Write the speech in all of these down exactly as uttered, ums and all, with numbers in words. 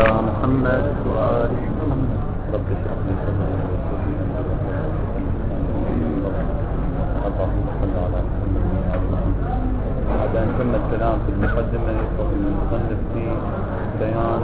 على محمد وآل محمد. رب اشرح لي صدري ويسر لي اللهم صل على محمد وآل محمد. بعد أن تم الكلام في المقدمة يقول المصنف في بيان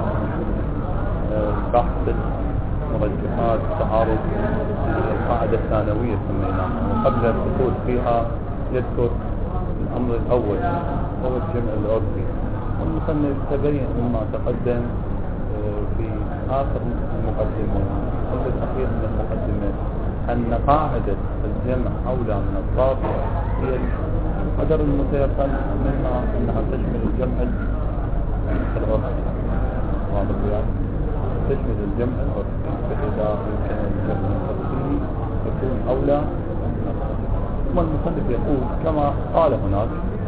بحث مرجحات التعارض القاعدة الثانوية سميناها، وقبل الدخول فيها يذكر الأمر الأول هو الجمع العرفي. والمصنف تبين مما تقدم في آخر المقدمة الأمر الأخير من المقدمة أن قاعدة الجمع أولى من الطابع هي القدر المتيقن منها أنها تشمل الجمع العرفي. واضح يعني تشمل الجمع العرفي، فإذا يمكن الجمع العرفي يكون أولى. ثم المصنف يقول كما قال هناك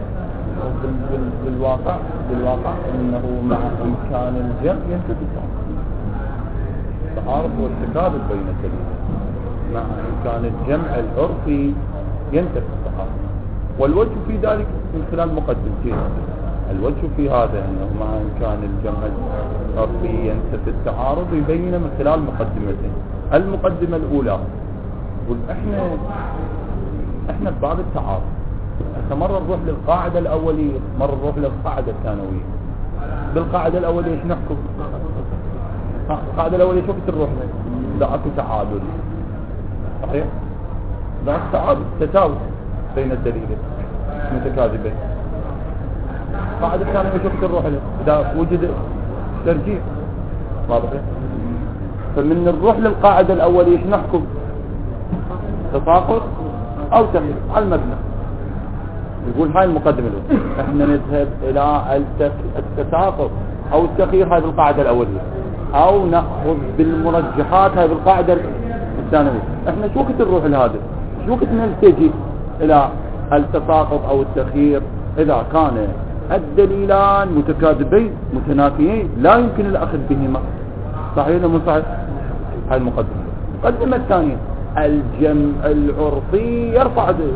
بالواقع بالواقع انه مع امكان الجمع ينتفي التعارض والتكاذب بين الدليلين. مع امكان الجمع العرفي ينتفي التعارض، والوجه في ذلك من خلال مقدمتين. الوجه في هذا انه مع امكان الجمع العرفي ينتفي التعارض يبين من خلال مقدمتين. المقدمة الاولى قل احنا احنا بباب التعارض مرة نروح للقاعدة الأولية، مرة نروح للقاعدة الثانوية. بالقاعدة الأولية ايش نحكم؟ القاعدة الأولية شو بتروح لا اكو تعادل، صحيح؟ لا تعادل، تساوي بين الدليلين متكاذبين. القاعدة الثانوية شو بتروح له؟ إذا وجد ترجيح، واضح؟ فمن نروح للقاعدة الأولية ايش نحكم؟ تساقط أو تغيير على المبنى. يقول هاي المقدمة الأولى، احنا نذهب الى التساقط او التغيير هاي بالقاعدة الاولية، او نأخذ بالمرجحات هاي بالقاعدة الثانوية. احنا شو وقت نروح لهذا؟ شو وقت نلتجي الى التساقط او التغيير؟ اذا كان الدليلان متكاذبين متنافيين لا يمكن الاخذ بهما. صحيح ولا مو صحيح؟ هاي المقدمة. المقدمة الثانية الجمع العرفي يرفع دليل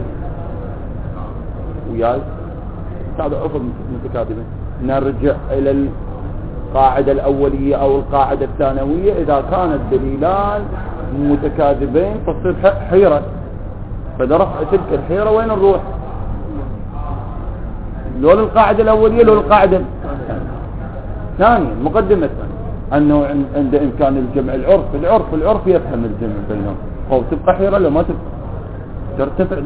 وياي هذا عفوا متكاذبين. نرجع الى القاعدة الاولية او القاعدة الثانوية. اذا كان الدليلان متكاذبين تصير حيرة، فإذا رفع تلك الحيرة وين نروح؟ لو للقاعدة الاولية لو للقاعدة الثانية. المقدمة الثانية انه عند امكان الجمع العرف العرف العرف يفهم الجمع بينهم، او تبقى حيرة لو ما ترتفع،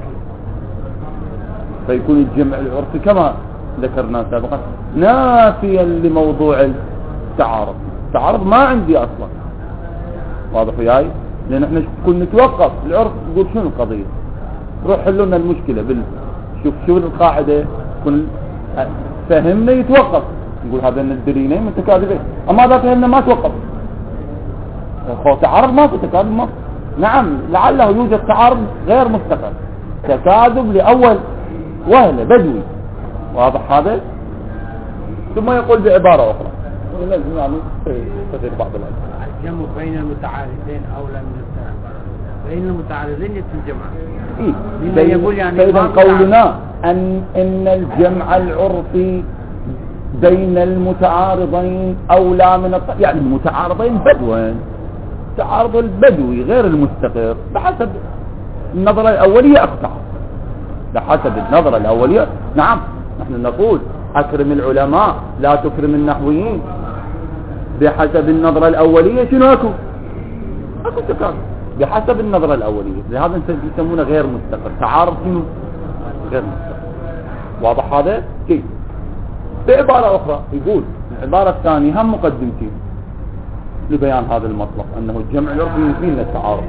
فيكون الجمع العرفي كما ذكرنا سابقا نافيا لموضوع التعارض. التعارض ما عندي اصلا، واضح وياي؟ لان احنا كنا نتوقف العرف نقول شنو القضية، روح حلوا لنا المشكلة بال شوف شو القاعدة، كل فهمنا يتوقف نقول هذا الدليلين متكاذبين. اما اذا فهمنا ما توقف، هو تعارض ما في تكاذب ما. نعم لعله يوجد تعارض غير مستقر، تكاذب لاول وهله بدوي، واضح هذا؟ ثم يقول بعبارة أخرى لازم يعني تغير بعض الأشياء. الجمع بين المتعارضين أولى من التعارض بين المتعارضين يتجمع. إيه يقول يعني فإذا قولنا أن إن الجمع العرفي بين المتعارضين أولى من الط... يعني المتعارضين بدوين، تعارض البدوي غير المستقر بحسب النظرة الأولية أقطع، بحسب النظرة الأولية. نعم نحن نقول أكرم العلماء لا تكرم النحويين. بحسب النظرة الأولية شنو أكو؟ أكو تكاذب بحسب النظرة الأولية، لهذا يسمونه غير مستقر، تعارض شنو؟ غير مستقر. واضح هذا؟ كيف؟ بعبارة أخرى يقول العبارة الثانية هم مقدمتين لبيان هذا المطلب أنه الجمع العرفي ينفي لنا التعارض.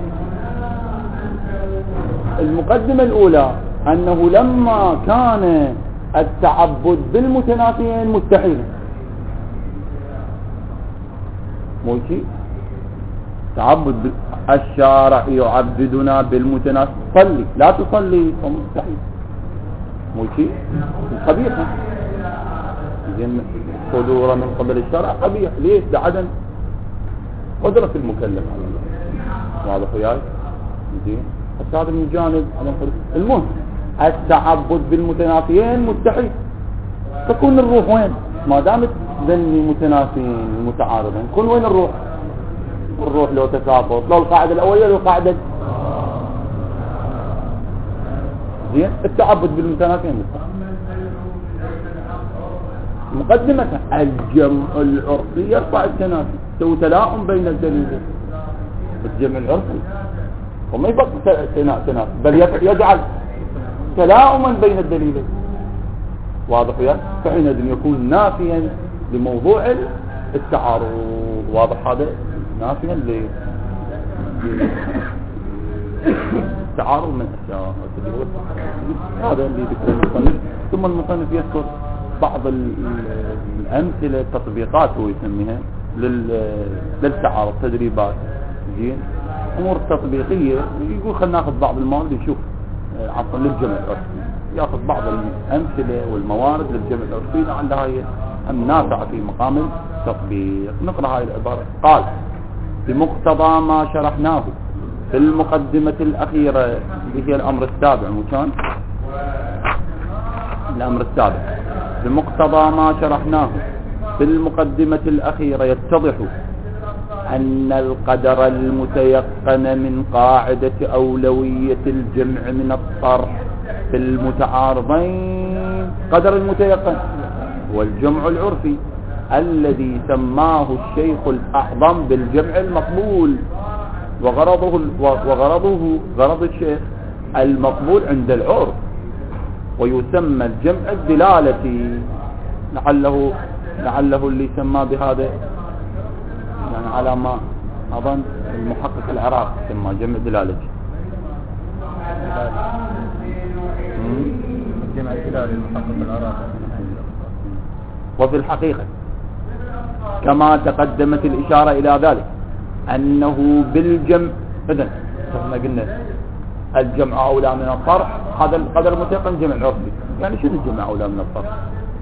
المقدمة الأولى أنه لما كان التعبد بالمتنافيين مستحيلا، مو شيء تعبد الشارع يعبدنا بالمتنافي، صلي لا تصلي مستحيل، مو شيء قبيح. زين صدوره من قبل الشرع قبيح، ليش؟ لعدم قدرة المكلف على الله، واضح وياي؟ زين هذا من جانب المهم التعبد بالمتنافيين مستحيل. تكون الروح وين؟ ما دامت ذني متنافين متعارضين، كل وين الروح؟ الروح لو تساقط، لو القاعدة الأولية لو القاعدة زين التعبد بالمتنافين. مقدمة الجمع العرفي يرفع التنافي، سوى تلاؤم بين الدليلين. الجمع العرفي وما يبقى تنافي بل يجعل تلاؤما بين الدليلين. واضح يا؟ فحينئذ يكون نافيا لموضوع التعارض. واضح هذا؟ نافيا ل تعارض من أشياء. هذا اللي ذكره المصنف. ثم المصنف يذكر بعض الأمثلة التطبيقات هو يسميها للتعارض، تدريبات زين أمور تطبيقية. يقول خلنا ناخذ بعض الموارد نشوف عفوا للجمع العرفي، ياخذ بعض الأمثلة والموارد للجمع العرفي لعلها هي نافعة في مقام التطبيق. نقرأ هاي العبارة. قال بمقتضى ما شرحناه في المقدمة الأخيرة اللي هي الأمر السابع، مكان الأمر السابع. بمقتضى ما شرحناه في المقدمة الأخيرة يتضح أن القدر المتيقن من قاعدة أولوية الجمع من الطرح في المتعارضين قدر المتيقن والجمع العرفي الذي سماه الشيخ الأعظم بالجمع المقبول. وغرضه وغرضه غرض الشيخ المقبول عند العرف، ويسمى الجمع الدلالتي. لعله لعله اللي سماه بهذا يعني على ما أظن المحقق العراقي سماه جمع دلالتي. جمع دلالتي المحقق العراقي. وفي الحقيقة كما تقدمت الإشارة إلى ذلك أنه بالجمع، إذن احنا قلنا الجمع أولى من الطرح، هذا القدر المتيقن جمع عرفي. يعني شنو الجمع أولى من الطرح؟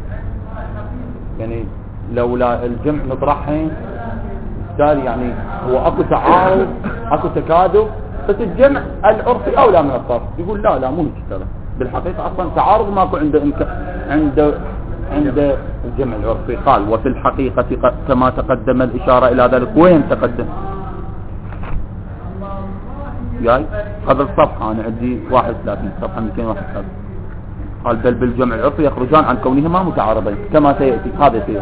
يعني لولا الجمع نطرحين بالتالي يعني هو أكو تعارض أكو تكادب، بس الجمع العرفي أولى من الطرح. يقول لا لا مو هيك ترى، بالحقيقة أصلا تعارض ماكو عند عند عند الجمع العرفي. قال وفي الحقيقة كما تقدم الإشارة إلى ذلك. وين تقدم؟ جاي قبل صفحة، أنا عندي واحد وثلاثين صفحة مئتين وواحد وثلاثين. قال بل بالجمع العرفي يخرجان عن كونهما متعارضين كما سيأتي. هذا سيأتي.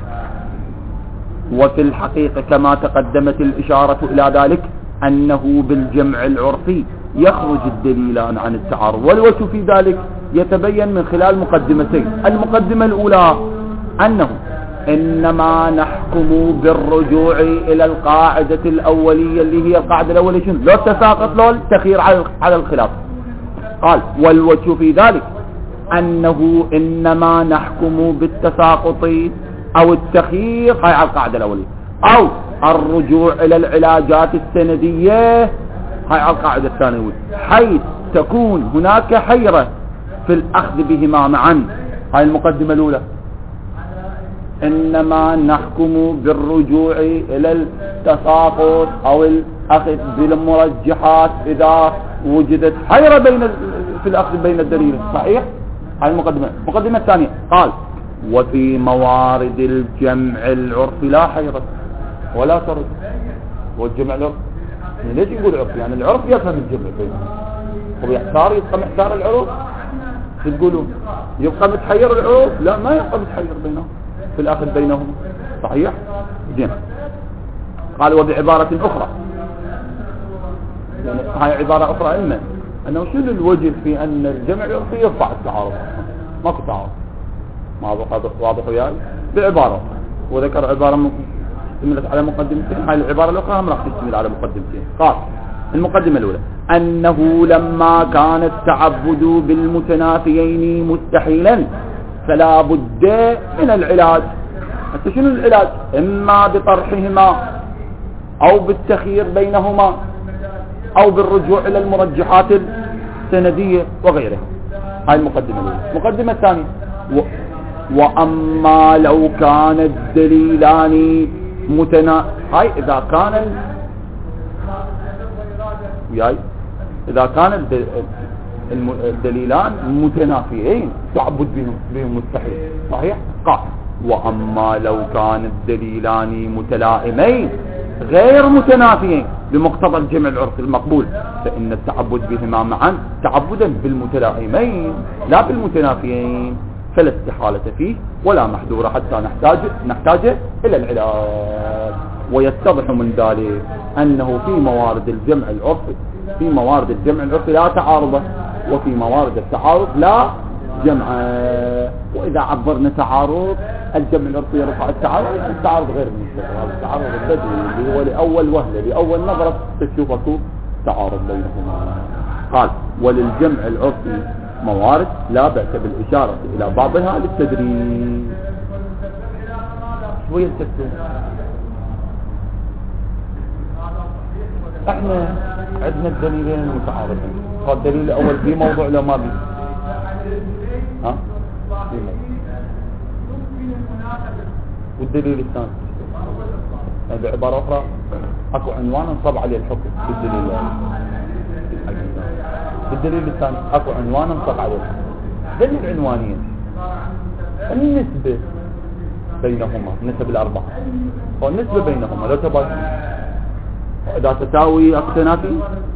وفي الحقيقة كما تقدمت الإشارة إلى ذلك أنه بالجمع العرفي يخرج الدليلان عن التعارض، والوجه في ذلك يتبين من خلال مقدمتين. المقدمة الأولى أنه إنما نحكم بالرجوع إلى القاعدة الأولية اللي هي القاعدة الأولية شنو؟ لو التساقط لو التخيير على الخلاف. قال والوجه في ذلك أنه إنما نحكم بالتساقط أو التخيير هاي على القاعدة الأولية، أو الرجوع إلى العلاجات السندية هاي على القاعدة الثانوية، حيث تكون هناك حيرة في الأخذ بهما معا. هاي المقدمة الأولى. إنما نحكم بالرجوع إلى التساقط أو الأخذ بالمرجحات إذا وجدت حيرة بين في الأخذ بين الدليل. صحيح؟ هاي المقدمة. المقدمة الثانية قال وفي موارد الجمع العرفي لا حيرة ولا ترد. والجمع العرفي ليش يقول عرفي؟ يعني العرف يفهم الجمع بينهم. وبيحتار يبقى محتار العروف. شو تقولون؟ يبقى متحير العروف؟ لا ما يبقى متحير بينهم في الأخذ بينهم. صحيح؟ زين. قال وبعبارة أخرى، يعني هاي عبارة أخرى علما أنه شنو الوجه في أن الجمع العرفي يرفع التعارض؟ ماكو تعارض. ما واضح وياي؟ بعبارة، وذكر عبارة اشتملت على مقدمتين. هاي العبارة الأخرى هم راح تشتمل على مقدمتين. قال المقدمة الأولى أنه لما كان التعبد بالمتنافيين مستحيلا فلا بد من العلاج. حتى شنو العلاج؟ إما بطرحهما أو بالتخيير بينهما أو بالرجوع إلى المرجحات السندية وغيرها. هاي المقدمة الأولى. المقدمة الثانية و... وأما لو كان الدليلان متنا هاي إذا كان ال... وياي إذا كان الدل... الدليلان متنافيين تعبد بهم بهم مستحيل. صحيح؟ قال وأما لو كان الدليلان متلائمين غير متنافيين بمقتضى الجمع العرفي المقبول فإن التعبد بهما معا تعبدا بالمتلائمين لا بالمتنافيين، فلا استحالة فيه ولا محذور حتى نحتاج نحتاج إلى العلاج. ويتضح من ذلك أنه في موارد الجمع العرفي في موارد الجمع العرفي لا تعارض، وفي موارد التعارض لا جمع. وإذا عبرنا تعارض الجمع العرفي يرفع التعارض، التعارض غير مستقر، التعارض البدوي اللي هو لأول وهلة لأول نظرة تشوفه تعارض بينهما. قال وللجمع العرفي موارد لا بأس بالإشارة إلى بعضها للتدريب. شوية التكتون احنا عندنا الدليلين المتعارضين. فالدليل الأول في موضوع لو ما بي ها والدليل الثاني بعبارة أخرى أكو عنوان انصب عليه الحكم بالدليل الأول. بالدليل الثاني أكو عنوان انصب عليه الحكم. دليل العنوانين النسبة بينهما النسب الأربعة والنسبة بينهما لا تباين. إذا تساوي أكو تنافي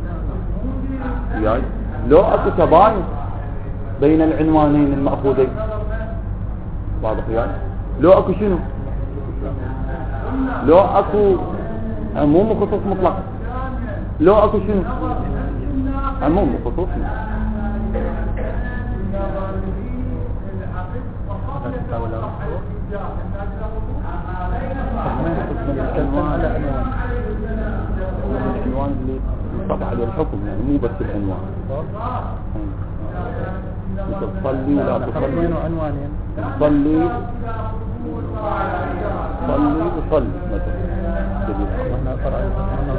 يعني لو أكو تباين بين العنوانين المأخوذين واضح يعني لو أكو شنو لو أكو عموم وخصوص مطلق لو أكو شنو عموم وخصوص العنوان اللي طبع على الحكم يعني مو بس العنوان تصلي ولا تصلي عنوانين تصلي صلي وصلي مثلا واحنا قرأنا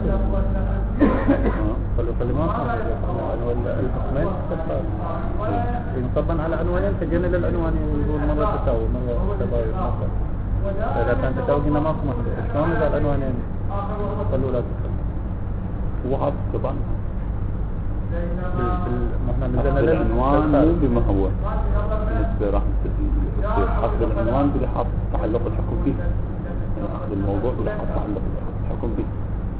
صلوا صلي ما الحكمين طبعا على عنوانين فجينا للعنوانين يقول مرة تساوي مرة تباين مثلا فإذا كان تساوي هنا ما أصمح شلون إذا العنوانين صلوا لا تصلي وهذا طبعا العنوان مو بما هو بالنسبة راح نستفيد أخذ العنوان بلحاظ تعلق الحكم فيه يعني أخذ الموضوع بلحاظ تعلق الحكم فيه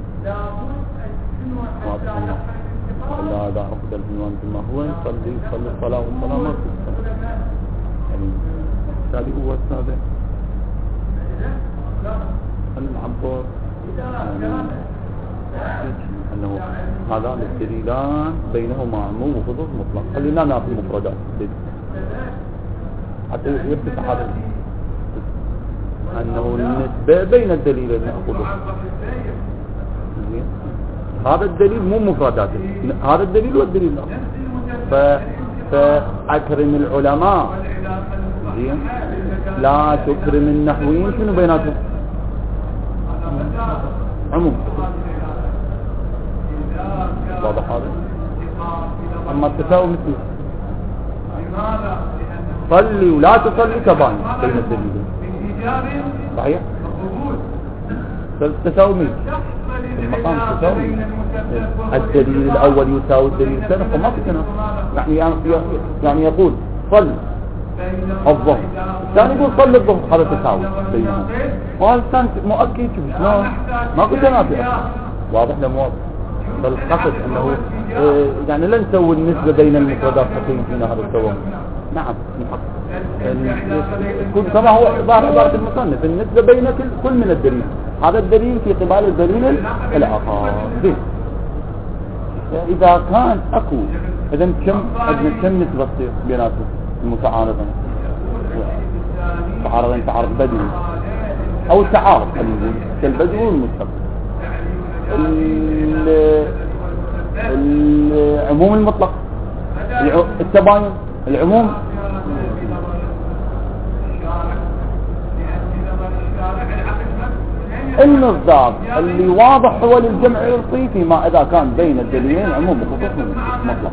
واضح الله إلا إذا أخذ العنوان بما هو يصلي يصلي الصلاة والصلاة ما في يعني هذه هو السابع العبور يعني أنه هذان الدليلان بينهما عموم وخصوص مطلق. خلينا ناخذ المفردات حتى يفتح هذا أنه النسبة بين الدليلين نأخذه. هذا الدليل مو مفردات هذا الدليل والدليل الآخر. ف فأكرم العلماء زين لا تكرم النحويين شنو بيناتهم عموم واضح هذا. أما التساوي مثل صلي ولا تصلي تباين بين الدليلين صحيح. التساوي مثل المقام التساوي الدليل الأول يساوي الدليل الثاني فما في تنافي يعني يعني يقول صل الظهر الثاني يقول صل الظهر هذا تساوي بينهم وهذا الثاني مؤكد شلون ما في تنافي أصلا واضح له واضح. فالقصد أنه يعني لن نسوي النسبة بين المفردات حقيقيا فينا هذا التوهم. نعم كل كما هو عبارة عبارة المصنف النسبة بين كل, كل من الدليل. هذا الدليل في قبال الدليل الآخر. إذا كان أكو إذا كم أدنى كم نسبة تصير بيناتهم المتعارضين تعارضين تعارض بدوي أو التعارض خلينا نقول كالبدوي والمستقبل. العموم المطلق التباين العموم المصداق اللي واضح هو للجمع العرفي فيما إذا كان بين الدليلين عموم وخصوص مطلق.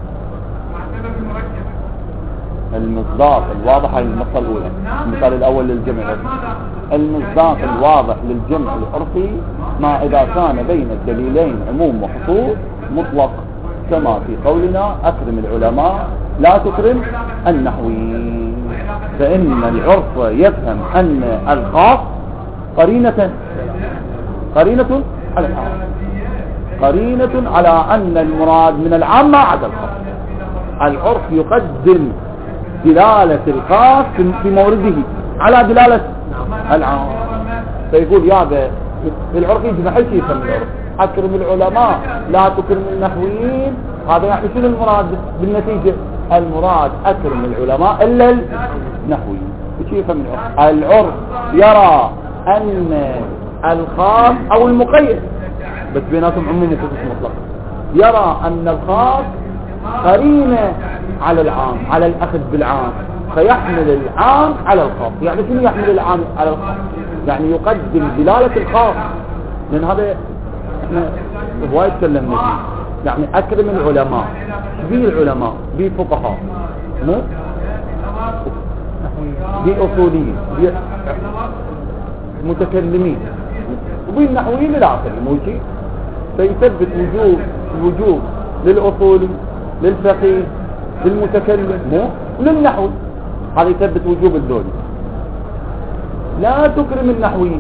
المصداق الواضح المثال الأولى المثال الأول للجمع العرفي المصداق الواضح للجمع العرفي ما إذا كان بين الدليلين عموم وخصوص مطلق كما في قولنا أكرم العلماء لا تكرم النحويين. فإن العرف يفهم أن الخاص قرينة قرينة على العام، قرينة على أن المراد من العام ما عدا الخاص. العرف يقدم دلالة الخاص في مورده على دلالة العام، فيقول يا ذا العرف يجمع شيء يفهم العرف. أكرم العلماء لا تكرم النحويين، هذا يعني شنو المراد بالنتيجة؟ المراد أكرم العلماء إلا النحويين. وش يفهم العرف؟ العرف يرى أن الخاص أو المقيد، بس بيناتهم عموم وخصوص مطلق، يرى أن الخاص قرينة على العام، على الأخذ بالعام، فيحمل العام على الخاص. يعني شنو يحمل العام على الخاص؟ يعني يقدم دلالة الخاص، لأن هذا احنا هواي تكلمنا فيه. يعني أكرم العلماء، بي العلماء بي فقهاء، مو بي أصوليين، بي متكلمين، وبي النحويين إلى آخره، مو شيء. فيثبت وجوب الوجوب للأصولي، للفقيه، للمتكلم، مو للنحوي. هذا يثبت وجوب الدولي. لا تكرم النحويين،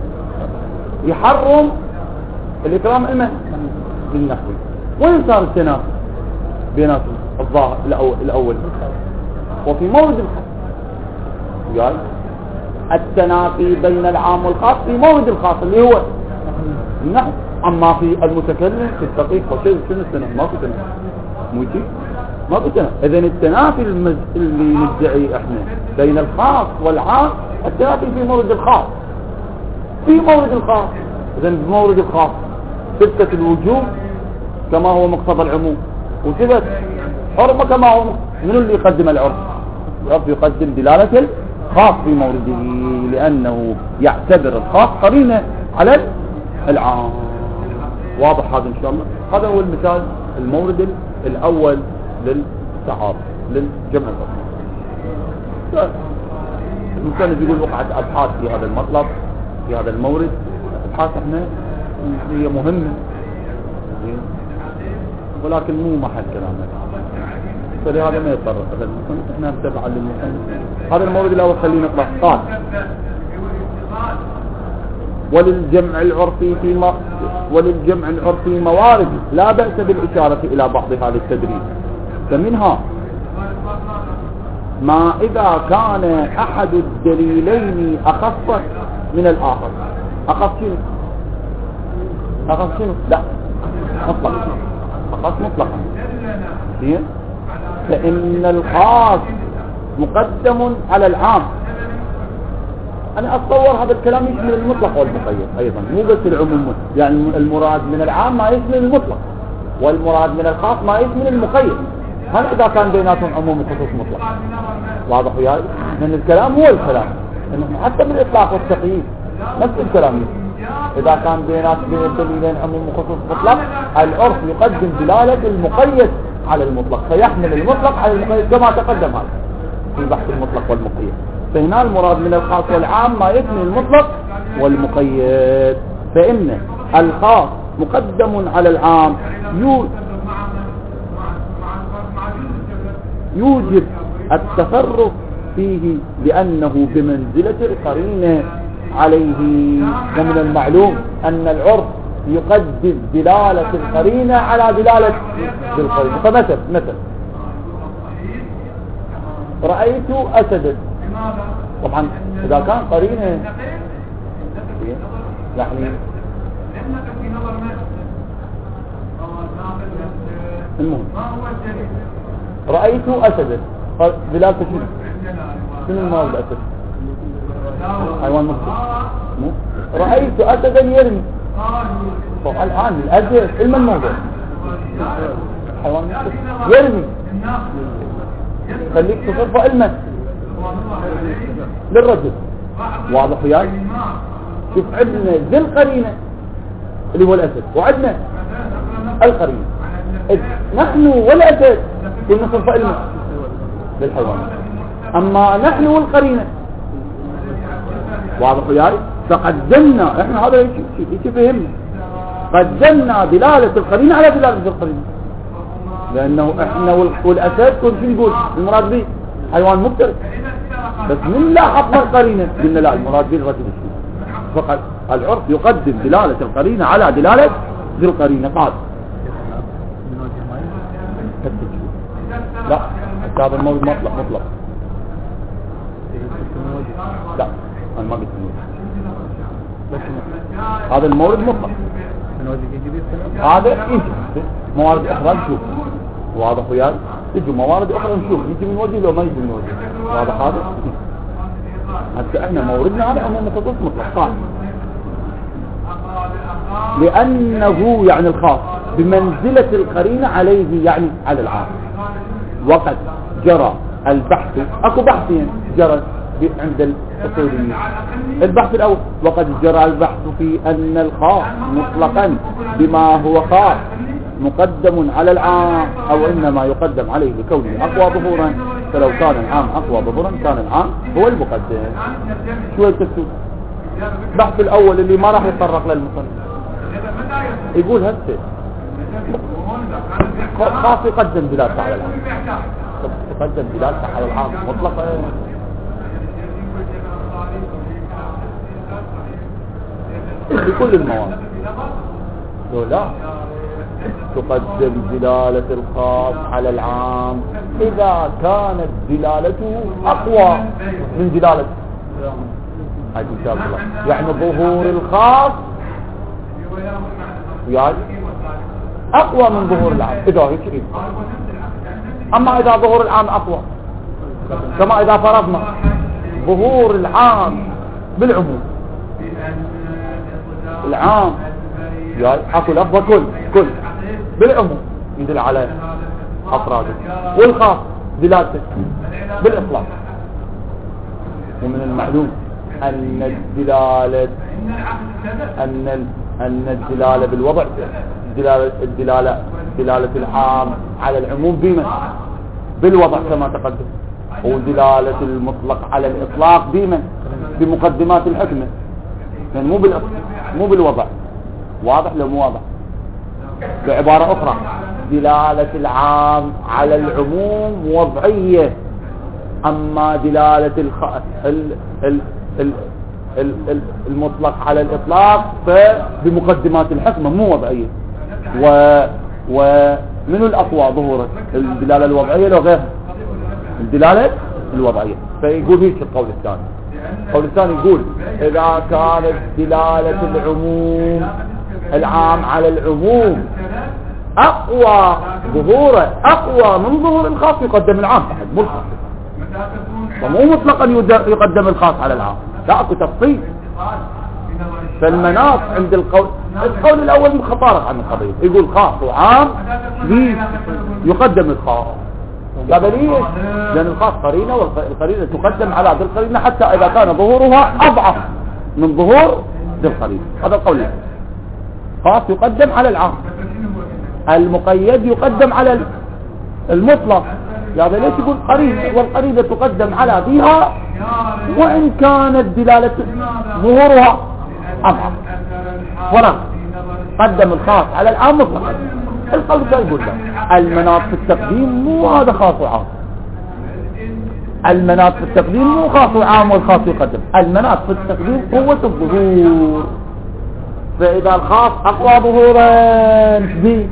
يحرم الإكرام المن للنحوي. وين صار التنافس بيناتهم؟ الظاهر الأول وفي مورد الخاص، قال التنافي بين العام والخاص في مورد الخاص اللي هو النحو. أما في المتكلم في التقيق وشيء شنو التنافي؟ ما في تنافي، مو شيء، ما في تنافي. إذن التنافي المز... اللي ندعي احنا بين الخاص والعام، التنافي في مورد الخاص، في مورد الخاص. إذن بمورد الخاص ثبتت الوجوب كما هو مقتضى العموم، وثبت حرمة كما هو. من اللي يقدم العرف؟ العرف يقدم دلالة الخاص في مورده، لأنه يعتبر الخاص قرينة على العام. واضح هذا إن شاء الله؟ هذا هو المثال، المورد الأول للتعارض، للجمع الأصلي. المسند يقول وقعت أبحاث في هذا المطلب، في هذا المورد. أبحاث احنا هي مهمة، ولكن مو محل كلامنا، فلهذا ما يتطرق هذا المسند. احنا نتبع للمسند. هذا المورد الأول خلينا نقرأ. قال وللجمع العرفي في م... وللجمع العرفي موارد لا بأس بالإشارة إلى بعضها للتدريب. فمنها ما إذا كان أحد الدليلين أخص من الآخر. أخص شنو؟ أخص شنو؟ لا مطلق، أخص مطلقا. فإن الخاص مقدم على العام. أنا أتصور هذا الكلام يشمل المطلق والمقيد أيضا، مو بس العموم. يعني المراد من العام ما يشمل المطلق، والمراد من الخاص ما يشمل المقيد. هل إذا كان بيناتهم عموم وخصوص مطلق؟ واضح وياي؟ لأن الكلام هو الكلام، إنه حتى بالإطلاق والتقييد نفس الكلام. إذا كان بينات بين الدليلين عموم وخصوص مطلق، العرف يقدم دلالة المقيد على المطلق، فيحمل المطلق على المقيد كما تقدم هذا في بحث المطلق والمقيد. فهنا المراد من الخاص والعام ما يشمل المطلق والمقيد. فإن الخاص مقدم على العام يوجب التصرف فيه لأنه بمنزلة القرينة عليه. ومن المعلوم أن العرف يقدم دلالة القرينة على دلالة القرينة. فمثل مثل رأيت أسدا، طبعا إذا كان قرينة يعني المهم رأيت أسدا، دلالة شنو؟ شنو المراد بالأسد؟ حيوان مفترس. رأيت أسدا يرمي. طب الآن الأسد علم الموضوع، حيوان مفترس يرمي، خليك تصرف علما للرجل. واضح وياي؟ شوف عندنا ذي القرينة اللي هو الأسد، وعندنا القرينة. نحن والأسد كنا نصرف علما للحيوان، أما نحن والقرينة. واضح وياي؟ فقدمنا احنا هذا شيء فهمنا، قدمنا دلالة القرينة على دلالة القرينة، لأنه احنا والأسد كل شيء نقول المراد به حيوان مفترس. بس من لاحظنا القرينة قلنا لا المراد به الرجل الشيء. فقط العرف يقدم دلالة القرينة على دلالة ذي القرينة. قال من وجه ما لا هذا المورد مطلق مطلق. لا أنا ما قلت من وجه. هذا المورد مطلق. من وجه يجي هذا يجي موارد أخرى نشوف. واضح وياي؟ يجي موارد أخرى نشوف يجي من وجه لو ما يجي من وجه. واضح هذا؟ حتى احنا موردنا هذا عموما مخصوص مطلق. قال لأنه يعني الخاص بمنزلة القرينة عليه يعني على العام. وقد جرى البحث اكو بحثين جرى عند الأصوليين. البحث الأول وقد جرى البحث في أن الخاص مطلقا بما هو خاص مقدم على العام أو إنما يقدم عليه لكونه أقوى ظهورا، فلو كان العام أقوى ظهورا كان العام هو المقدم. شو التفسير؟ البحث الأول اللي ما راح يتطرق للمصنف يقول هسه خاص يقدم دلالته على العام، يقدم دلالته على العام مطلقا. بكل المواضع لو لا تقدم دلالة الخاص على العام إذا كانت دلالته أقوى من دلالة هذه إن شاء الله. يعني ظهور الخاص يعني أقوى من ظهور العام إذا هيك. أما إذا ظهور العام أقوى كما إذا فرضنا ظهور العام بالعموم، العام يعني أكو لفظة كل كل بالعموم يدل على أفراده، والخاص دلالته بالإطلاق. ومن المعلوم أن الدلالة أن أن الدلالة بالوضع دلالة الدلالة دلالة العام على العموم بما بالوضع كما تقدم، ودلالة المطلق على الإطلاق بما بمقدمات الحكمة، يعني مو بالإطلاق مو بالوضع. واضح لو مو واضح؟ بعبارة أخرى دلالة العام على العموم وضعية، أما دلالة الخ... ال... ال... ال... ال... ال... المطلق على الإطلاق فبمقدمات الحكمة مو وضعية. و... ومن الأقوى ظهورا الدلالة الوضعية لو غير الدلالة الوضعية. فيقول هيك القول الثاني. القول الثاني يقول إذا كانت دلالة العموم العام على العموم أقوى ظهورا أقوى من ظهور الخاص يقدم العام بعد مو الخاص، ومو مطلقا يقدم الخاص على العام، لا أكو تفصيل. فالمناط عند القول القول الأول مخطارق عن القضية، يقول خاص وعام يقدم الخاص. لا بليش لأن الخاص قرينة والقرينة تقدم على ذي القرينة حتى إذا كان ظهورها أضعف من ظهور ذي القرينة. هذا القول. خاص يقدم على العام، المقيد يقدم على المطلق. لا بليش يقول قرينة والقرينة تقدم على فيها وإن كانت دلالة ظهورها أضعف، ولا قدم الخاص على العام مطلقا. القول الثاني يقول المناط في التقديم مو هذا خاص وعام، المناط في التقديم مو خاص وعام والخاص يقدم، المناط في التقديم قوة الظهور. فإذا الخاص أقوى ظهورا دي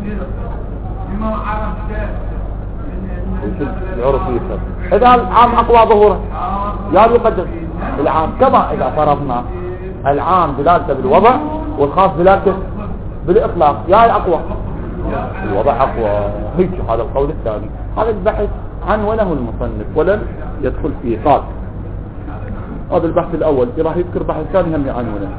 إذا العام أقوى ظهورا يا يقدم العام، كما إذا فرضنا العام دلالته بالوضع والخاص دلالته بالإطلاق يا الأقوى الوضع أقوى. هيك هذا القول الثاني. هذا البحث عنونه المصنف ولم يدخل فيه. قال هذا البحث الأول راح يذكر بحث ثاني هم عنونه.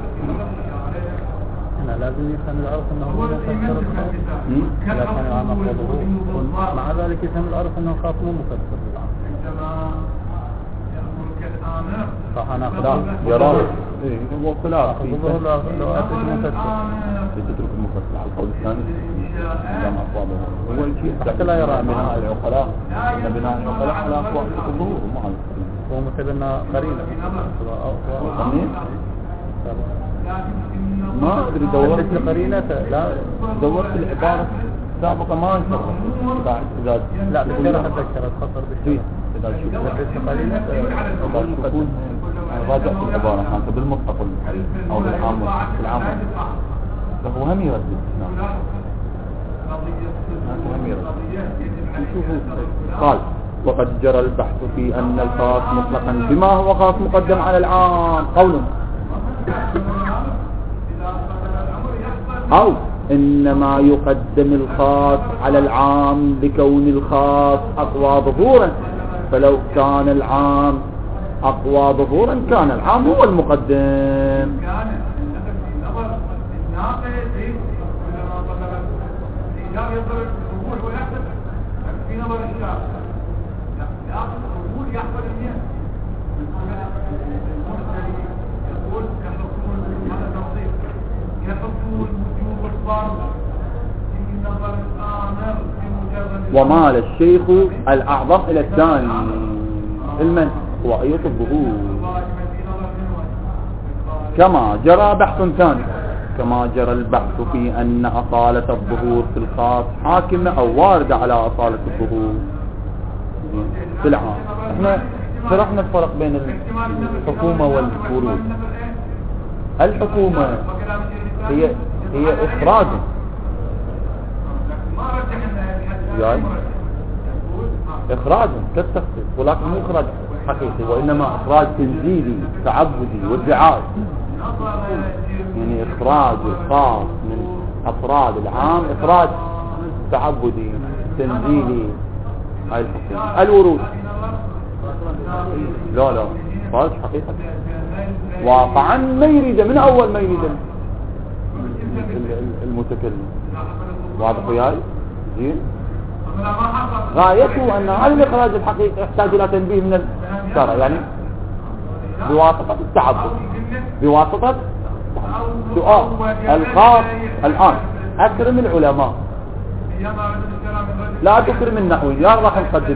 لازم يفهم العرف انه هو مفسر الخاص اذا كان العام اقوى ظهور، مع ذلك يفهم العرف انه الخاص مو مفسر للعام. صح انا خلاف يرى ايه هو خلاف ظهور لو اتت مفسر تترك المفسر على القول الثاني كما اقوى ظهور. هو شيء حتى لا يرى بناء العقلاء ان بناء العقلاء على اقوى الظهور مع هو مثل انه قرينه ما ادري دورت القرينه لا دورت العباره السابقة ما نشرح إذا إذا لا بالشرح أتذكر الخطر بالشرح إذا شوفون لبس قليل إذا شوفون راجع في العبارة حتى بالمطلق أو بالعام بالعام فهو هم يردد نعم هم يردد قال وقد جرى البحث في أن الخاص مطلقا بما هو خاص مقدم على العام قول أو إنما يقدم الخاص على العام لكون الخاص أقوى ظهورا فلو كان العام أقوى ظهورا كان العام هو المقدم. ومال الشيخ الأعظم إلى الثاني المن هو أية الظهور كما جرى بحث ثاني كما جرى البحث في أن أصالة الظهور في الخاص حاكمة أو واردة على أصالة الظهور في العام. احنا شرحنا الفرق بين الحكومة والورود. الحكومة هي هي إخراج يعني إخراج كالتخصيص ولكن مو إخراج حقيقي وإنما إخراج تنزيلي تعبدي وادعائي يعني إخراج الخاص من أفراد العام إخراج تعبدي تنزيلي هاي الحكومة. الورود لا لا إخراج حقيقة واقعا ما يريد من أول ما يريد المتكلم واضح وياي زين غايته أن هذا الإخراج الحقيقي يحتاج إلى تنبيه من الشرع يعني بواسطة التعبد بواسطة سؤال الخاص الآن أكرم العلماء لا تكرم النحويين يا راح نقدم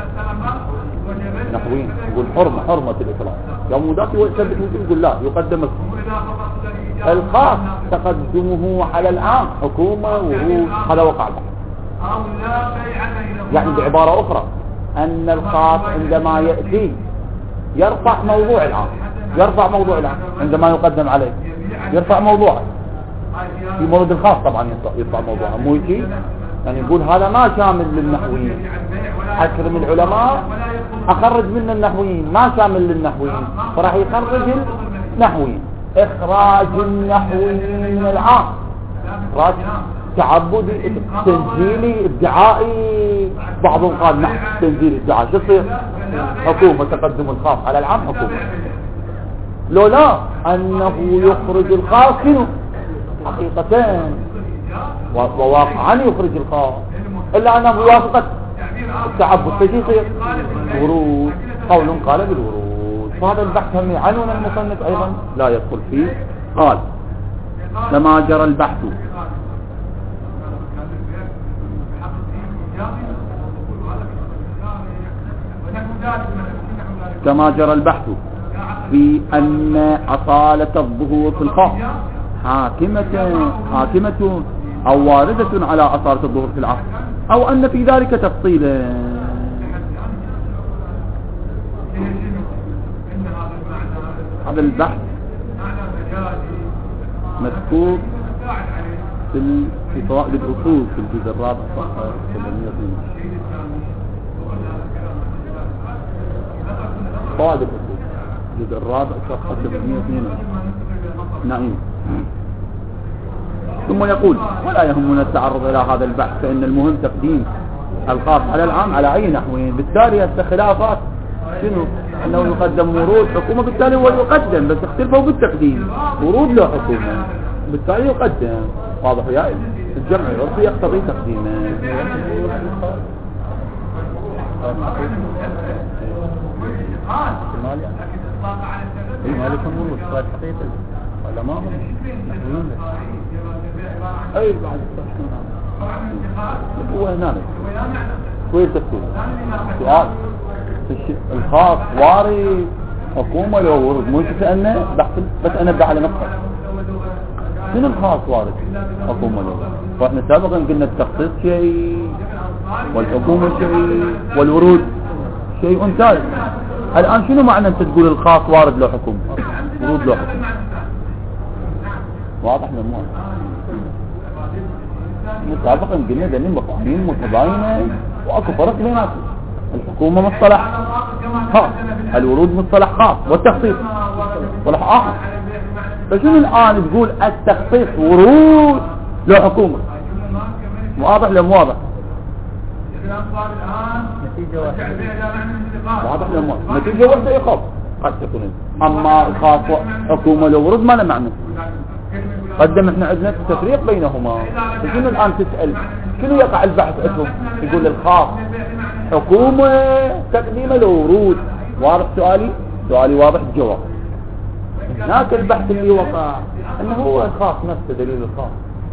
نحويين يقول حرمة حرمة الإكرام يا موداتي ويثبت يقول لا يقدم الخاص تقدمه على العام حكومة ورود هذا وقع بحث. يعني بعبارة أخرى أن الخاص عندما يأتي يرفع موضوع العام يرفع موضوع العام عندما يقدم عليه يرفع موضوعه في مورد الخاص طبعا يرفع موضوعه مو يجي يعني يقول هذا ما شامل للنحويين أكرم العلماء أخرج من النحويين ما شامل للنحويين فراح يخرج النحويين إخراج النحويين من العام إخراج تعبدي تنزيلي ادعائي بعضهم قال نعم تنزيلي ادعائي شو يصير حكومة تقدم الخاص على العام حكومة لولا أنه يخرج الخاص منه حقيقتين وواقعا يخرج الخاص إلا أنه بواسطة التعبد فشي يصير ورود قول قال بالورود. فهذا البحث هم عنون المصنف أيضا لا يدخل فيه. قال لما جرى البحث كما جرى البحث في أن أصالة الظهور في الخاص حاكمة حاكمة أو واردة على أصالة الظهور في العام أو أن في ذلك تفصيلا. هذا البحث مذكور في في فوائد الأصول في الجزء الرابع صفحة سبعمائة واثنين وعشرين. فوائد الأصول الجزء الرابع صفحة سبعمائة واثنين وعشرين. نعم. ثم يقول ولا يهمنا التعرض إلى هذا البحث فإن المهم تقديم الخاص على العام على أي نحوين. بالتالي الخلافات شنو أنه يقدم ورود حكومة بالتالي هو يقدم بس اختلفوا بالتقديم ورود له حكومة بالتالي يقدم. واضح يا الجمع العرفي يقتضي تقديمه. مالك هم الصلاة حقيقة ولا ما هم نحوين أي بعد هو هنا كويس تفصيل سؤال الخاص واري حكومة لو ورد مو كأنه بحث بس أنا بدأ على نقطة شنو الخاص وارد؟ حكومة الورود. واحنا سابقا قلنا التخصيص شيء والحكومة شيء والورود شيء ثالث. الآن شنو معنى أنت تقول الخاص وارد له حكم ورود له حكم؟ واضح ولا مو واضح؟ سابقا قلنا ذنين مقامين متباينة واكو فرق بيناتهم. الحكومة مصطلح خاص، الورود مصطلح خاص، والتخصيص مصطلح آخر. فشنو الآن تقول التخصيص ورود له حكومة؟ واضح ولا مو واضح؟ واضح ولا مو واضح؟ نتيجة واحدة يخاف قد تكون. أما الخاص حكومة له ورود ما له معنى. قدم احنا عندنا التفريق بينهما. شنو الآن تسأل شنو يقع البحث اسمه؟ يقول الخاص حكومة تقديم الورود. واضح سؤالي؟ سؤالي واضح الجواب. هناك البحث اللي وقع انه هو الخاص نفسه دليل الخاص.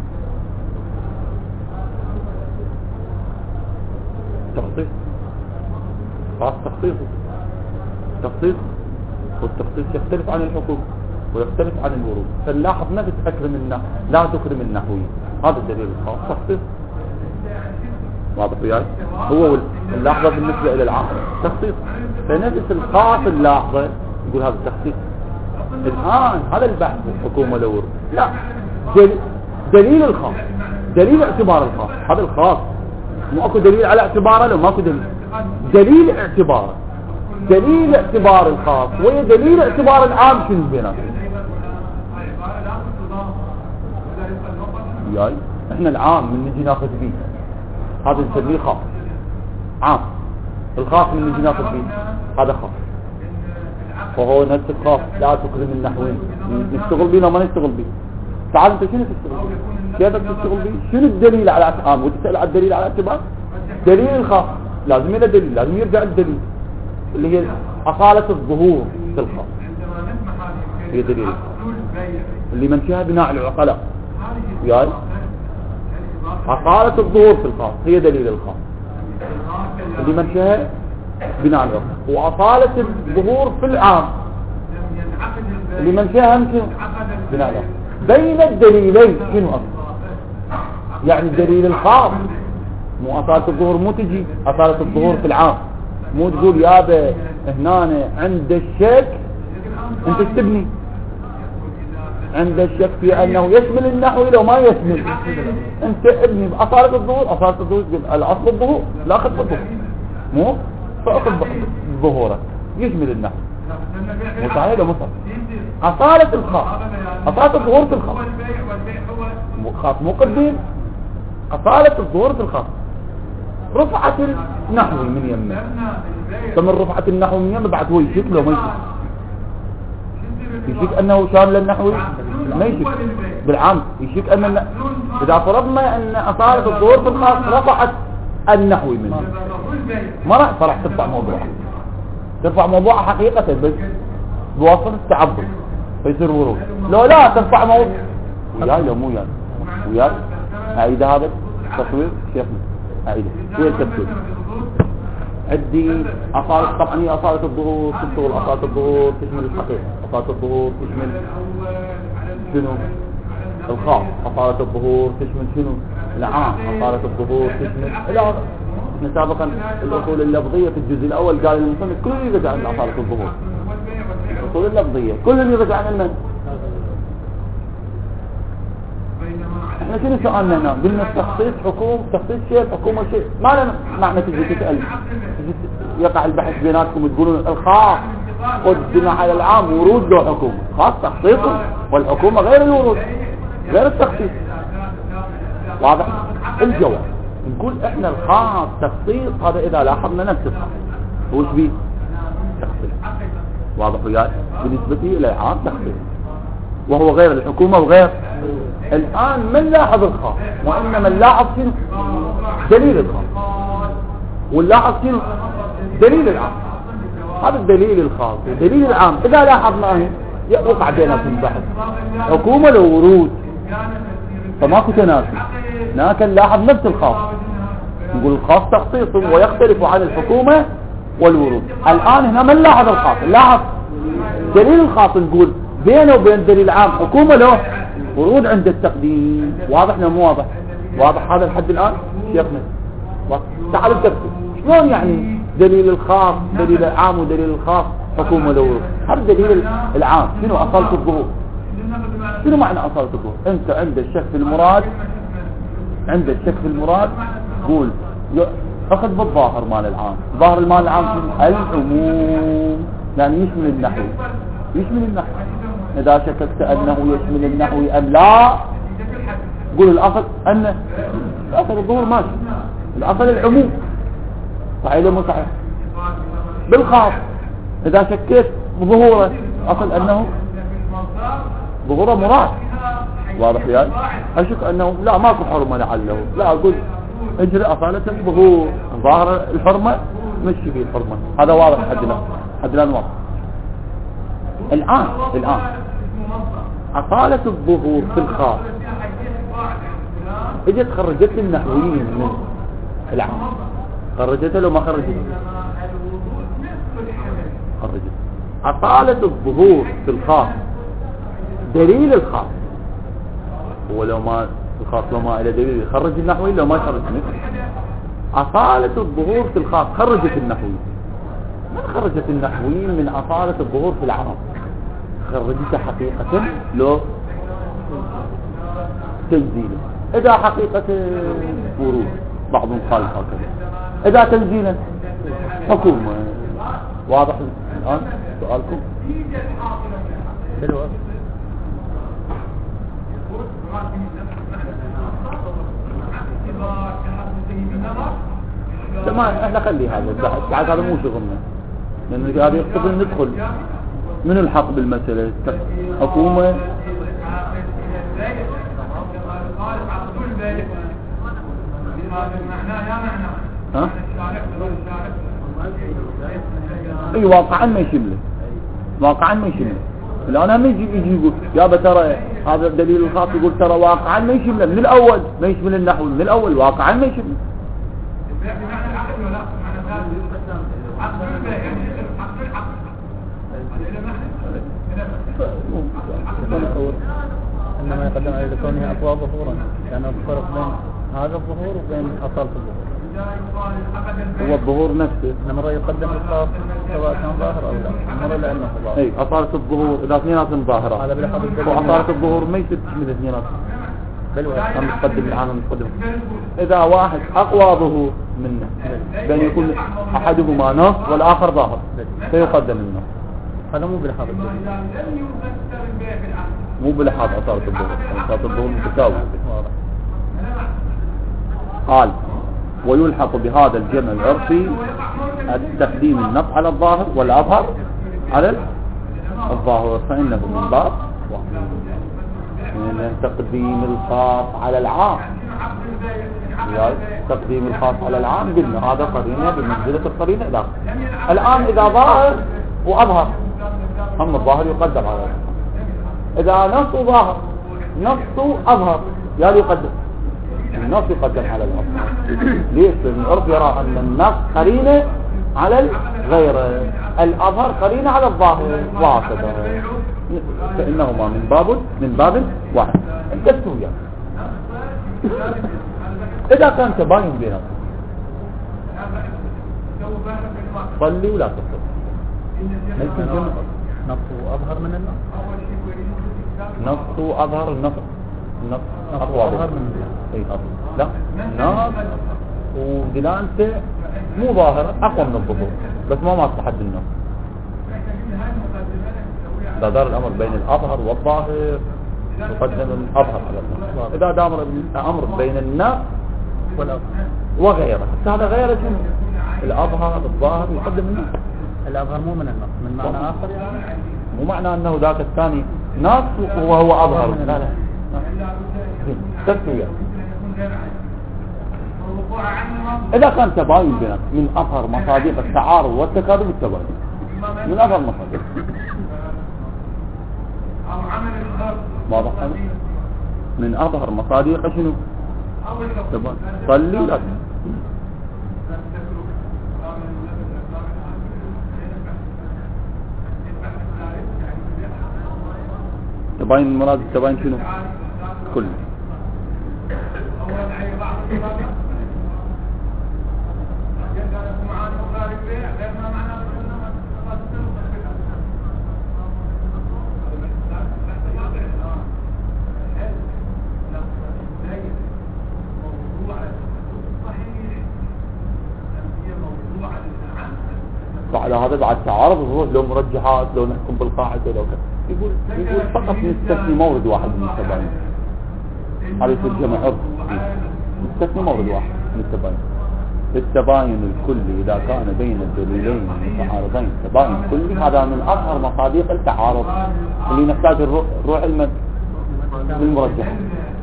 تخصيص خاص تخصيصه تخصيص، والتخصيص يختلف عن الحكومة ويختلف عن الورود. فنلاحظ نفس أكرم النحو لا تكرم النحوي، هذا الدليل الخاص تخصيص. واضح وياي؟ هو اللحظة بالنسبة إلى العام تخصيص. فنفس الخاص اللحظة يقول هذا التخصيص. الآن هذا البحث الحكومة لورود لا دل... دليل الخاص، دليل اعتبار الخاص. هذا الخاص مو اكو دليل على اعتباره لو ماكو دليل. دليل اعتباره دليل اعتبار الخاص وهي دليل اعتبار العام شنو بيناتهم؟ وياي احنا العام من نجي ناخذ بيه هذا نسميه خاص عام. الخاص من نجي ناخذ بيه هذا خاص. وهو نفس الخاص لا تكرم النحوين. نشتغل بيه وما نشتغل بيه. تعال انت شنو تشتغل بيه؟ كيفك تشتغل بيه؟ شنو الدليل على العام؟ وتسأل على الدليل على اعتبار؟ دليل الخاص لازم له دليل، لازم يرجع الدليل اللي هي أصالة الظهور في الخاص. هي دليل الخاص اللي منشأها بناء العقلاء. وياي أصالة الظهور في الخاص هي دليل الخاص اللي منشأها بناء العقلاء. وأصالة الظهور في العام اللي منشأها منشأ بناء العقلاء. بين الدليلين شنو أصل؟ يعني الدليل الخاص مو أصالة الظهور، مو تجي أصالة الظهور في العام. مو تقول يابا هنا عند الشك انت تبني عند الشك في انه يشمل النحو لو ما يشمل انت ابني بأصالة الظهور. أصالة الظهور الاصل الظهور لا اخذ بالظهور مو فاخذ ظهورك يشمل النحو. مو صحيح ولا مو صحيح؟ أصالة الخاص أصالة الظهور في الخاص مو خاص مو قديم. أصالة الظهور في الخاص رفعة النحو من يمه. فمن رفعة النحو من يمه بعد هو يشك لو ما يشك يشك انه شامل النحو ما يشك بالعام يشك ان الن... اذا فرضنا ان أصالة الظهور في الخاص رفعت النحو منه ما راح فرح ترفع موضوع ترفع موضوع حقيقة بس بواسطة التعبد فيصير ورود. لو لا ترفع موضوع وياي لو مو ياي وياي اعيد هذا التصوير شيخنا اعيده هو التبديل عندي أصالة. طبعا هي أصالة الظهور تشتغل. أصالة الظهور تشمل الحقيقة. أصالة الظهور تشمل شنو الخاص. أصالة الظهور تشمل شنو العام. أصالة الظهور تشمل إلى احنا سابقا الأصول اللفظية في الجزء الأول قال المصنف كل يرجع عن أصالة الظهور. الأصول اللفظية كل يرجع عن من؟ احنا شنو سؤالنا هنا؟ قلنا التخصيص حكومة تخصيص شيء حكومة شيء ما لنا معنى تجي تسأل يقع البحث بيناتكم تقولون الخاص قدم على العام ورود له حكومة. خاص تخصيصه والحكومة غير الورود غير التخصيص. واضح الجواب. نقول احنا الخاص تخصيص هذا اذا لاحظنا نفس الخاص وش بيه تخصيص. واضح وياي؟ بالنسبة الى العام تخصيص وهو غير الحكومة وغير. الآن من لاحظ الخاص وإنما نلاحظ شنو دليل الخاص ونلاحظ شنو دليل العام. هذا الدليل الخاص ودليل العام إذا لاحظناه يوقع بينهم البحث حكومة لو ورود فماكو تنافي. هناك نلاحظ نفس الخاص نقول الخاص تخصيص ويختلف عن الحكومة والورود. الآن هنا من لاحظ الخاص نلاحظ دليل الخاص نقول بينه وبين دليل العام حكومة له ورود عند التقديم. واضح ولا مو واضح؟ واضح هذا الحد الآن شيخنا؟ تعالوا تكتب شلون يعني دليل الخاص دليل العام ودليل الخاص حكم ولا ورود. هذا دليل العام شنو أصالة الظهور؟ شنو معنى أصالة الظهور؟ أنت عند الشك في المراد عند الشك في المراد قول أخذ بالظاهر مال العام. ظاهر المال العام العموم يعني يشمل النحو يشمل النحو. إذا شككت أنه يشمل النحو أم لا قول الأصل أن الأصل الظهور ماشي الأصل العموم صحيح ولا مو صحيح؟ بالخاص إذا شكيت بظهوره أصل أنه ظهوره مراد. واضح يعني أشك أنه لا ماكو حرمة لعله لا أقول اجري أصالة الظهور ظاهر الحرمة مشي فيه الحرمة. هذا واضح حد الآن حد الآن واضح. الآن الآن أصالة الظهور في الخاص اجت خرجت النحويين من العام. خرجتها لو ما خرجت خرجت. أصالة الظهور في الخاص دليل الخاص ولو ما الخاص لو ما إلى دليل خرج النحوي لو ما خرج مثل أصالة الظهور في الخاص خرجت النحوي. من خرجت النحويين من أصالة الظهور في العام؟ خرجتها حقيقة لو تنزيلا. إذا حقيقة ورود بعضهم قال هكذا إذا تنزيلا حكم. واضح الآن سؤالكم؟ بالوقت تمام احنا خلي هذا بعد هذا مو شغلنا لأن هذا يقتضي ندخل من الحق بالمسألة حكومة ها اي واقعا ما يشمله واقعا ما يشمله. الآن هم يجي يجي يقول يا ترى هذا الدليل الخاص يقول ترى واقعا ما يشمله من الأول ما يشمل النحو من الأول واقعا ما يشمله. إنما يقدم على كونه أقوى ظهورا لأنه الفرق بين هذا الظهور وبين أصالة الظهور هو الظهور نفسه. مرة يقدم الخاص سواء كان ظاهر أو لا مرة لأنه ظاهر. أي أصالة الظهور إذا اثنيناتهم ظاهرة هذا بلحظ الدليل. وأصالة الظهور ما يصير تشمل اثنيناتهم. بالوقت هم نقدم الآن نقدم إذا واحد أقوى ظهور منه بأن يكون أحدهما نص والآخر ظاهر فيقدم النص. هذا مو بلحظ الدليل مو بلحاظ أصالة الظهور. أصالة الظهور متساوي. قال ويلحق بهذا الجمع العرفي التقديم النص على الظاهر والأظهر على الظاهر فإنه من باب من تقديم الخاص على العام. تقديم الخاص على العام قلنا هذا قرينة بمنزلة القرينة. لا الآن إذا ظاهر وأظهر هم الظاهر يقدم على الظاهر. إذا نص ظاهر نص أظهر يا يقدم النص يقدم على الأظهر. ليش؟ لأن العرف يرى أن النص قرينة على الغير الأظهر قرينة على الظاهر وهكذا فإنهما من باب من باب واحد. انتبهوا يعني إذا كان تباين بينهم صلي ولا تصلي ما يمكن جمع نص أظهر من النص نص أظهر النص النص أقوى أظهر من أي أظهر لا نص ودلالته مو ظاهرة أقوى من الظهور بس ما ما تحد النص. إذا دار الأمر بين الأظهر والظاهر يقدم الأظهر على النص. إذا دار الأمر بين النص وغيره هذا غيره شنو؟ الأظهر الظاهر يقدم النص. الأظهر مو من النص من معنى آخر يعني مو معنى أنه ذاك الثاني نص وهو أظهر. لا لا تسوية. إذا كان تباين بينهم من أظهر مصادق التعارض والتكاذب التباين من أظهر مصادق واضح هذا من أظهر مصادق شنو؟ تباين. صلي ولا التباين المراد التباين شنو؟ كل فعلى هذا بعد تعارض الروح لو مرجحات لو نحكم بالقاعدة لو كذا يقول يقول فقط نستثني مورد واحد من التباين. هذا يصير جمع عرف نستثني مورد واحد من التباين. التباين الكلي إذا كان بين الدليلين المتعارضين تباين كلي هذا من أظهر مصادق التعارض اللي نحتاج الروح المرجحة.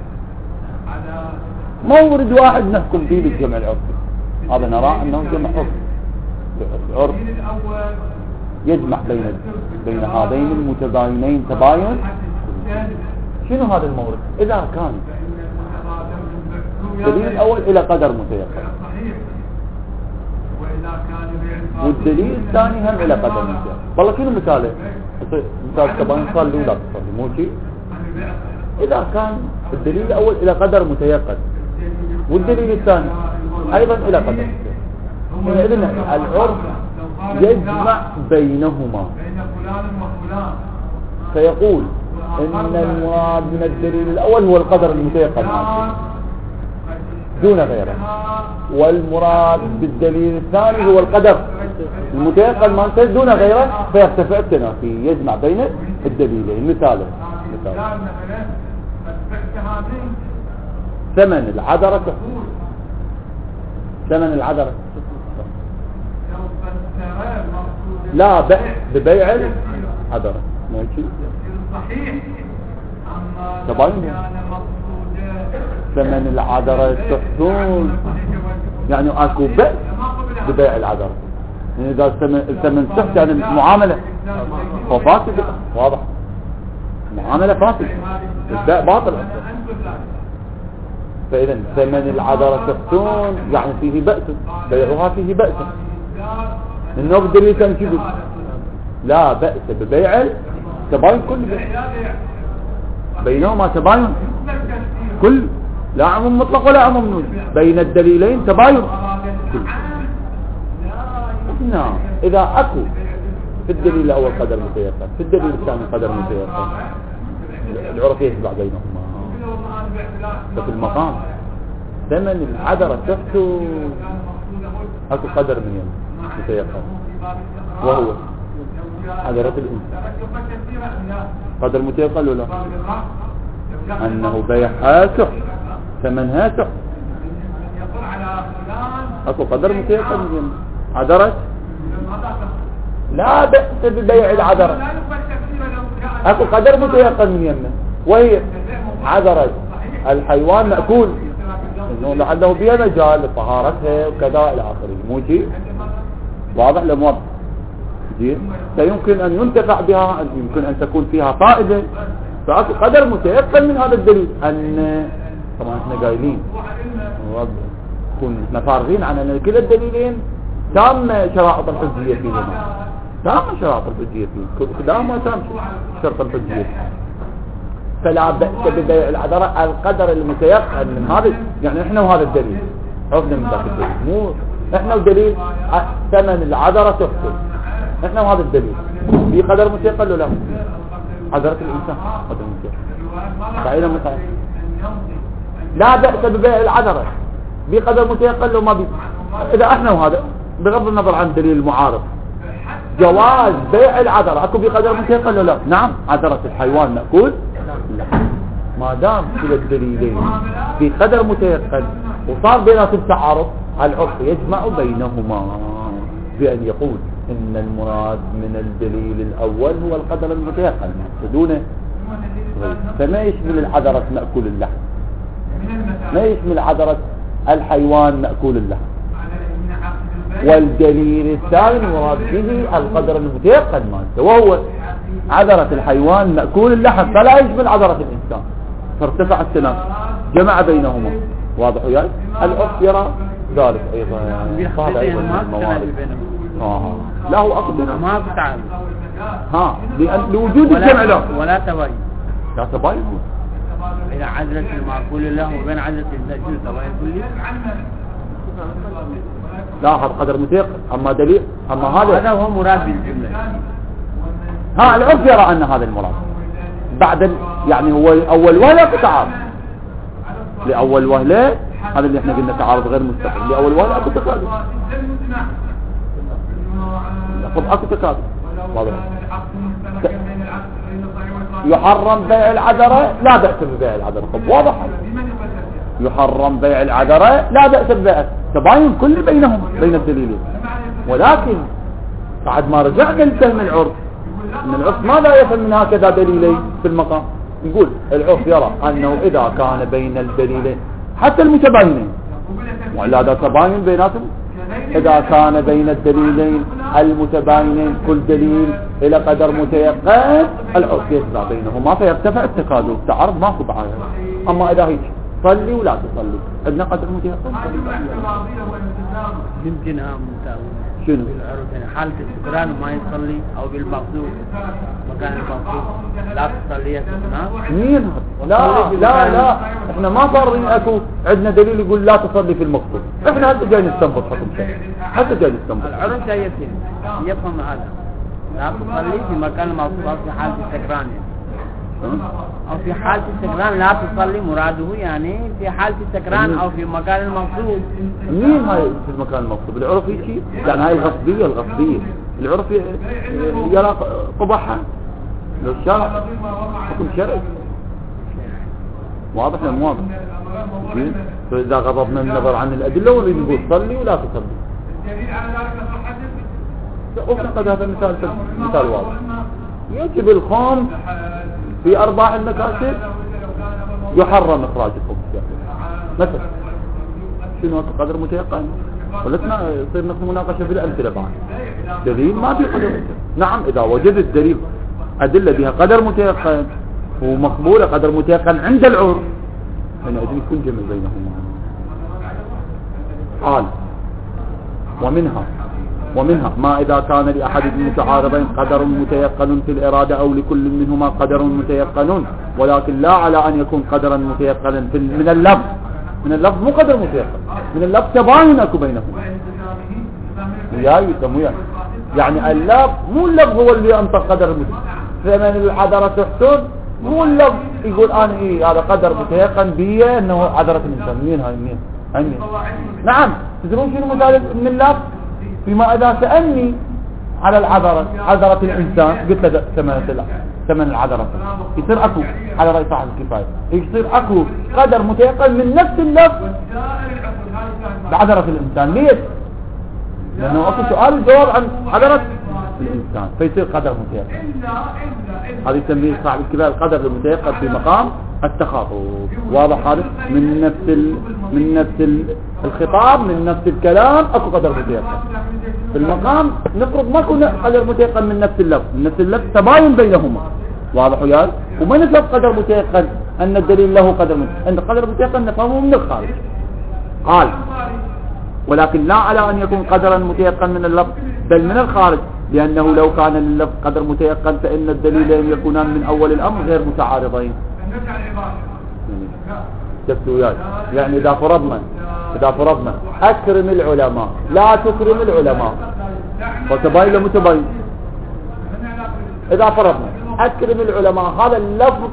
مورد واحد نحكم فيه بالجمع العرفي هذا نرى أنه جمع عرفي. العرف يجمع بين بين هذين المتباينين تباين. شنو هذا المورد؟ إذا كان الدليل الأول إلى قدر متيقن والدليل الثاني هم إلى قدر متيقن. والله شنو مثاله؟ مثال تباين صار له لا تصلي مو شيء. إذا كان الدليل الأول إلى قدر متيقن والدليل الثاني أيضا إلى قدر متيقن إذن العرف يجمع بينهما فيقول إن المراد من الدليل الأول هو القدر المتيقن دون غيره والمراد بالدليل الثاني هو القدر المتيقن ما دون غيره فيرتفع التنافي يجمع بين الدليلين. مثاله مثال ثمن العذرة ثمن العذرة لا بأس ببيع العذرة ماشي تباين ثمن العذرة تحصل يعني اكو بأس ببيع العذرة يعني اذا الثمن سحت يعني معاملة فاسدة واضح معاملة فاسدة البيع باطل فاذا ثمن العذرة تحصل يعني فيه بأس بيعها فيه بأس النوع الدليل كان كذب لا بأس ببيع تباين كل بينهما تباين كل لا عموم مطلق ولا عموم نوج بين الدليلين تباين كل. نعم إذا أكو في الدليل الأول قدر متيقن في الدليل الثاني قدر متيقن العرف يتبع بينهما ففي المقام ثمن العذرة تحته أكو قدر من يوم متيقن وهو عذرة الإنسان قدر متيقن ولا أنه بيعها سحت ثمنها سحت أكو قدر متيقن من عذرة لا بأس ببيع العذرة أكو قدر متيقن من يمه وهي عذرة الحيوان مأكول إنه لعله بها مجال لطهارتها وكذا إلى آخره مو شيء واضح لموضح فيمكن أن ينتفع بها يمكن أن تكون فيها فائدة فأكو قدر متيقن من هذا الدليل أن طبعا احنا قايلين كنا فارغين عن أن كلا الدليلين تام شرائط الحجية فيهما تام شرائط الحجية فيه كلها ما تام شرط الحجية فلا بأس ببيع العذرة القدر المتيقن من هذا يعني احنا وهذا الدليل عرفنا من ذاك الدليل مو احنا ودليل ثمن العذرة تحصل احنا وهذا الدليل في قدر متيقن ولا عذرة الانسان قدر متيقن فعلا مثلا لا بأس ببيع العذرة بقدر متيقن لو ما بي اذا احنا وهذا بغض النظر عن دليل المعارض جواز بيع العذرة اكو بقدر متيقن ولا لا نعم عذرة الحيوان مأكول لا ما دام كلا الدليلين بقدر متيقن وصار بيناتهم تعارض العرف يجمع بينهما بأن يقول إن المراد من الدليل الأول هو القدر المتيقن دونه فما يشمل العذرة مأكول اللحم ما يشمل عذرة الحيوان مأكول اللحم والدليل الثاني المراد به القدر المتيقن مالته وهو عذرة الحيوان مأكول اللحم فلا يشمل عذرة الإنسان فارتفع التنافس جمع بينهما واضح وياي العرف يرى ذلك أيضا هذا أيضا من الموارد آه. لا هو أقدر ما بتعامل ها لأن لوجود الجمع له ولا تباين لا تباين. بين عدلة المعقول له وبين عدلة الزاجل تباين كلي. لا هذا قدر متيقن. أما دليل أما هذا هذا هو مراد بالجملة. ها العرف يرى أن هذا المراد بعد يعني هو أول وهلة تتعارض لأول وهلة. هذا اللي احنا قلنا تعارض غير مستقل. لأول وهلة أكو تكاذب. لفظ أكو تكاذب واضح. يحرم بيع العذرة لا بأس ببيع العذرة. طب واضح. يحرم بيع العذرة لا بأس ببيع. تباين كل بينهم بين الدليلين. ولكن بعد ما رجعنا لفهم العرف ان العرف ماذا يفهم من هكذا دليلين في المقام. نقول العرف يرى انه اذا كان بين الدليلين حتى المتباينين ولا هذا تباين بيناتهم. اذا كان بين الدليلين المتباينين كل دليل الى قدر متيقن العرف يتبع بينهما فيرتفع التكاذب. التعارض ماكو بعاية. اما اذا هيك صلي ولا تصلي عندنا قدر متيقن. يمكن ها متاوي شنو يعني حالة السكران ما يصلي او بالمقصود مكان المقصود لا تصلي يا سكران. مين لا لا لا احنا ما صار اكو عندنا دليل يقول لا تصلي في المقصود. احنا هسه جاي نستنبط حكم شيء. هسه جاي نستنبط. العرف جاي يفهم هذا لا تصلي في مكان المقصود او في حالة السكران او في حالة السكران لا تصلي مراده يعني في حالة السكران او في مكان المقصود. مين هاي في المكان المقصود؟ العرف هيك يعني هاي الغصبية الغصبية العرف يرى قبحها لو الشرع حكم شرعي واضح ولا مو واضح؟ فإذا غضبنا النظر عن الأدلة ونريد نقول صلي ولا تصلي. وفقد هذا المثال مثال واضح. يجب الخمس في أرباح المكاسب يحرم إخراج الخمس مثلا. شنو قدر متيقن؟ ولسنا يصير نفس مناقشة في الأمثلة بعد. دليل ما في قدر متيقن. نعم إذا وجد الدليل أدلة بها قدر متيقن ومقبولة قدر متيقن عند العرف هنا يجب يكون جمع بينهما. قال ومنها ومنها ما إذا كان لأحد المتعارضين قدر متيقن في الإرادة أو لكل منهما قدر متيقن ولكن لا على أن يكون قدرا متيقنا في من اللفظ. من اللفظ مو قدر متيقن من اللفظ تباين أكو بينهم. وياي يسموه يعني اللفظ مو اللفظ هو اللي أنطق قدر متيقن. فمن العذرة تحسن مو اللفظ يقول أنا إيه هذا قدر متيقن بيه أنه عذرة الإنسان. مين هاي مين أمين. نعم تدرون شنو مثال من اللفظ فيما إذا سألني على العذرة عذرة الإنسان قلت له ثمن ثمن العذرة يصير أكو على رأي صاحب الكفاية يصير أكو قدر متيقن من نفس اللفظ بعذرة الإنسان. ليش؟ لأنه أكو سؤال الجواب عن عذرة الإنسان فيصير قدر متيقن. هذا يسميه صاحب الكفاية القدر المتيقن في مقام التخاطب. واضح هذا من نفس ال... من نفس ال... الخطاب من نفس الكلام اكو قدر متيقن في المقام. نفرض ما كنا قدر متيقن من نفس اللفظ من نفس اللفظ تباين بينهما. واضح وياي. وما نفهم قدر متيقن ان الدليل له قدر متيقن ان قدر متيقن نفهمه من الخارج. قال ولكن لا على ان يكون قدرا متيقن من اللفظ بل من الخارج لانه لو كان اللفظ قدر متيقن فان الدليلين يكونان من اول الامر غير متعارضين. شفتوا وياي يعني اذا فرضنا اذا فرضنا اكرم العلماء لا تكرم العلماء فتباين له متباين. اذا فرضنا اكرم العلماء هذا اللفظ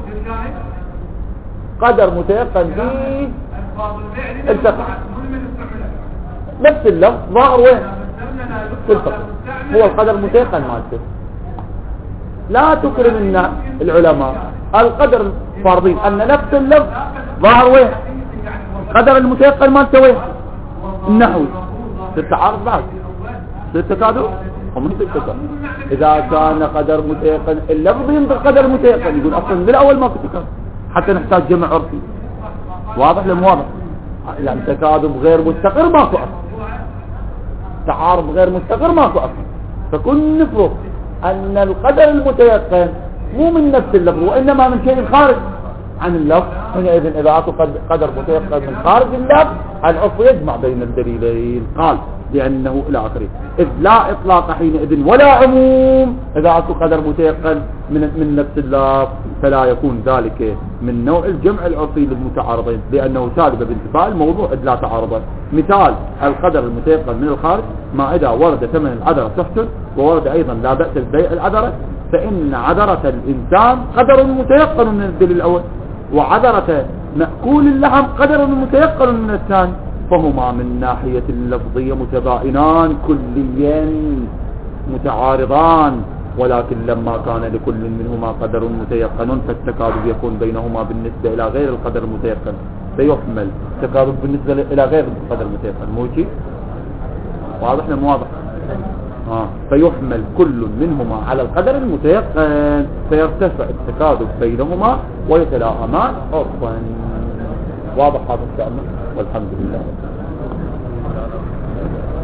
قدر متيقن فيه التقى نفس اللفظ ظاهر وين في الفقه هو القدر متيقن مالته. لا تكرم العلماء القدر فارضين ان نفس اللفظ ظاهر وين قدر المتيقن مالته وين النحوي التعارض بعد التكاذب ومن التكاذب. اذا كان قدر متيقن اللفظ ينطق قدر متيقن يقول اصلا من الاول ما في تكاذب حتى نحتاج جمع عرفي. واضح لم واضح؟ يعني تكاذب غير مستقر ماكو اصلا تعارض غير مستقر ماكو اصلا. فكن نفرض ان القدر المتيقن مو من نفس اللفظ وانما من شيء خارج عن اللفظ حينئذ إذا أعطوا قدر متيقن من خارج اللفظ العرف يجمع بين الدليلين. قال لأنه إلى آخره، إذ لا إطلاق حينئذ ولا عموم إذا أعطوا قدر متيقن من من نفس اللفظ، فلا يكون ذلك من نوع الجمع العرفي للمتعارضين، لأنه سالب بانتفاء الموضوع إذ لا تعارضا. مثال القدر المتيقن من الخارج، ما إذا ورد ثمن العذرة تحت وورد أيضا لا بأس ببيع العذرة، فإن عذرة الإنسان قدر متيقن من الدليل الأول، وعذرة مأكول اللحم قدر متيقن من الثاني، فهما من ناحية اللفظية متباينان كليا متعارضان، ولكن لما كان لكل منهما قدر متيقن فالتكاذب يكون بينهما بالنسبة إلى غير القدر المتيقن، فيحمل تكاذب بالنسبة إلى غير القدر المتيقن. موجي واضح ولا مو واضح؟ آه. فيحمل كل منهما على القدر المتيقن فيرتفع التكاذب بينهما ويتلاءمان عرفا. واضح هذا إن شاء الله، والحمد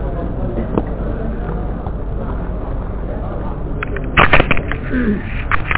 لله.